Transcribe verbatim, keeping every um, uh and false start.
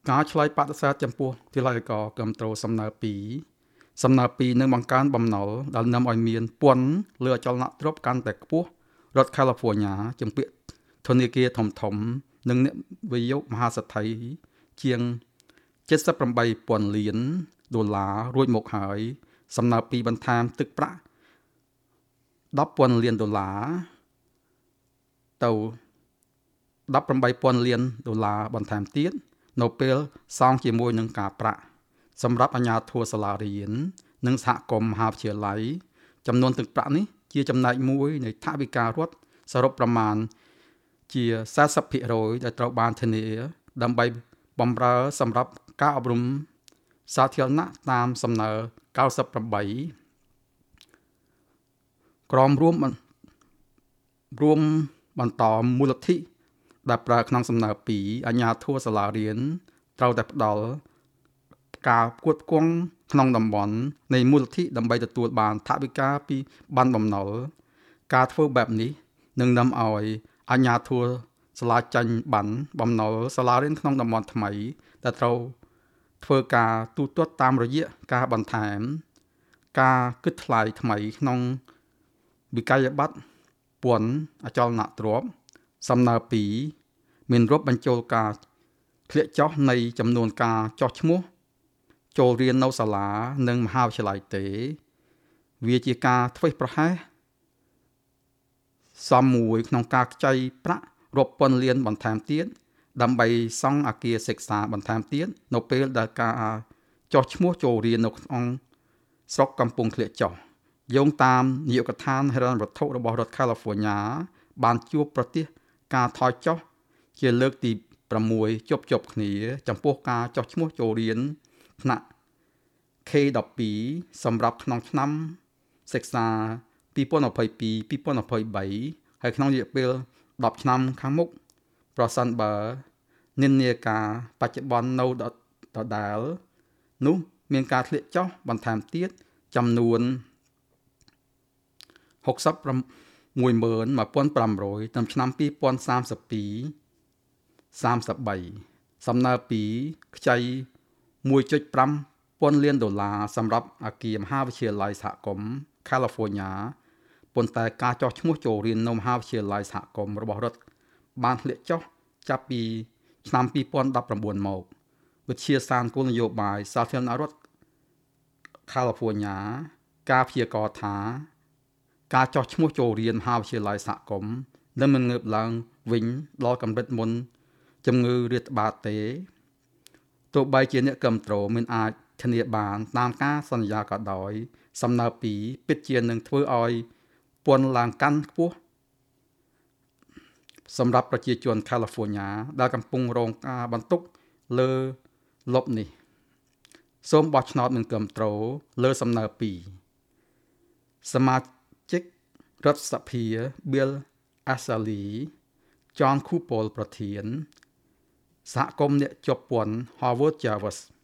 ការឆ្លើយបដិសេធចំពោះទីឡៃកគាំទ្រសំណើពីរសំណើពីរនឹងបង្កើនបំណុលដែលនាំឲ្យមានពន្ធលើអចលនទ្រព្យកាន់តែខ្ពស់រដ្ឋ California ជំពាក់ធនាគារធំធំនិងអ្នកវិនិយោគមហាសេដ្ឋីជាងเจ็ดสิบแปดពាន់លានដុល្លាររួចមកហើយសំណើពីរបន្ថែមទឹកប្រាក់ដប់ពាន់លានដុល្លារទៅដប់ប្រាំពាន់លានដុល្លារបន្ថែមទៀតនៅពេលសងជាមួយនឹងការប្រាក់សម្រាប់អាជ្ញាធរសាលារៀននិងសហគមន៍មហាវិទ្យាល័យចំនួនទឹកប្រាក់នេះជាចំណែកមួយនៃថវិការដ្ឋសរុបប្រមាណជាสี่สิบភាគរយដែលត្រូវបានធានាដើម្បីបម្រើសម្រាប់ការអប់រំសាធារណៈតាមសំណើเก้าสิบแปดក្រមរួមរួមបន្តមូលធិដែលប្រើក្នុងសំណើពីរអាជ្ញាធរសាលារៀនត្រូវតែផ្ដល់ការគួតគង់ក្នុងតំបន់នៃមូលធិដើម្បីទទួលបានថវិកាពីបណ្ណបំណុលការធ្វើបែបនេះនឹងនាំឲ្យអាជ្ញាធរសាលាចាញ់បណ្ណបំណុលសាលារៀនក្នុងតំបន់ថ្មីដែលត្រូវធ្វើការទូទាត់តាមរយៈការបន្ថែមការគិតថ្លៃថ្មីក្នុងវិក័យប័ត្រពន្ធអចលនទ្រព្យសំណើពីរមានរាប់បញ្ចូលការធ្លាក់ចុះនៃចំនួនការចុះឈ្មោះចូលរៀននៅសាលានិងមហាវិទ្យាល័យទេវាជាការធ្វេសប្រហែសសមមួយក្នុងការខ្ចីប្រាក់រាប់ពាន់លានបន្ថែមទៀតដើម្បីសង់អគារសិក្សាបន្ថែមទៀតនៅពេលដែលការចុះឈ្មោះចូលរៀននៅក្នុងស្រុកកំពុងធ្លាក់ចុះយោងតាមនាយកដ្ឋានហិរញ្ញវត្ថុរបស់រដ្ឋ California បានជួបប្រទះការថយចុះជាលើកទីប្រាំមួយជប់ជប់គ្នាចំពោះការចុះឈ្មោះចូលរៀនថ្នាក់ K ដប់ពីរ សម្រាប់ក្នុងឆ្នាំសិក្សាពីរពាន់ยี่สิบสอง ពីរពាន់ยี่สิบสามហើយក្នុងរយៈពេលដប់ឆ្នាំខាងមុខប្រសិនបើនិន្នាការបច្ចុប្បន្ននៅដដែលនោះមានការធ្លាក់ចុះបន្ថែមទៀតចំនួនหกสิบหกหมื่นหนึ่งพันห้าร้อยតាមឆ្នាំពីរពាន់សាមសិបពីរ សាមសិបបីសំណើពីរខ្ចី មួយจุดห้าពាន់លានដុល្លារសម្រាប់អគារមហាវិទ្យាល័យសហគមន៍ California ប៉ុន្តែការចុះឈ្មោះចូលរៀននៅមហាវិទ្យាល័យសហគមន៍របស់រដ្ឋបានធ្លាក់ចុះចាប់ពីឆ្នាំពីរពាន់ដប់ប្រាំបួនមកវិទ្យាសាស្ត្រគោលនយោបាយសាធារណរដ្ឋ California ការព្យាករណ៍ថាការចុះឈ្មោះចូលរៀនមហាវិទ្យាល័យសហគមន៍នឹងមិនងើបឡើងវិញដល់កម្រិតមុនជំងឺរាតត្បាតទេទោះបីជាអ្នកគាំទ្រមិនអាចធានាបានតាមការសន្យាក៏ដោយសំណើពីរពិតជានឹងធ្វើឲ្យពន្ធឡើងកាន់ខ្ពស់សម្រាប់ប្រជាជន California ដែលកំពុងរងការបន្ទុកលើលុបនេះសូមបោះឆ្នោតនឹងគាំទ្រលើសំណើពីរសមាជិករដ្ឋសភា Bill Ashley John Coupal ប្រធានសហគមន៍អ្នកជាប់ពន្ធ Howard Jarvis